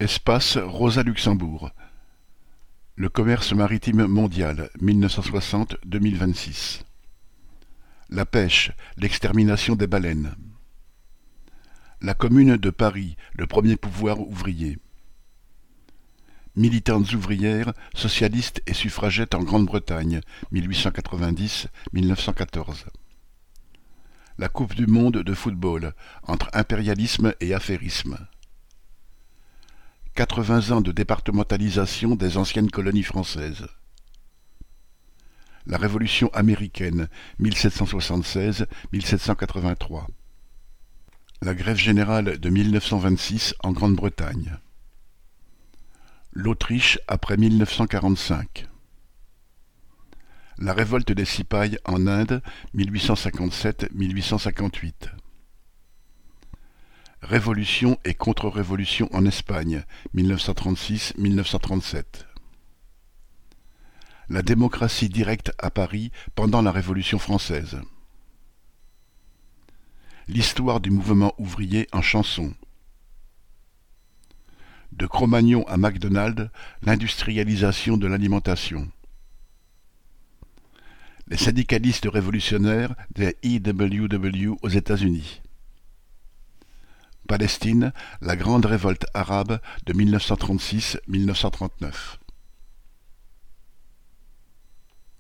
Espace Rosa Luxembourg. Le commerce maritime mondial, 1960-2026. La pêche, l'extermination des baleines. La Commune de Paris, le premier pouvoir ouvrier. Militantes ouvrières, socialistes et suffragettes en Grande-Bretagne, 1890-1914. La Coupe du monde de football, entre impérialisme et affairisme. 80 ans de départementalisation des anciennes colonies françaises. La Révolution américaine, 1776-1783. La grève générale de 1926 en Grande-Bretagne. L'Autriche après 1945. La révolte des Sipayes en Inde, 1857-1858. Révolution et contre-révolution en Espagne, 1936-1937. La démocratie directe à Paris pendant la Révolution française. L'histoire du mouvement ouvrier en chanson. De Cro-Magnon à McDonald's, l'industrialisation de l'alimentation. Les syndicalistes révolutionnaires des IWW aux États-Unis. Palestine, la grande révolte arabe de 1936-1939.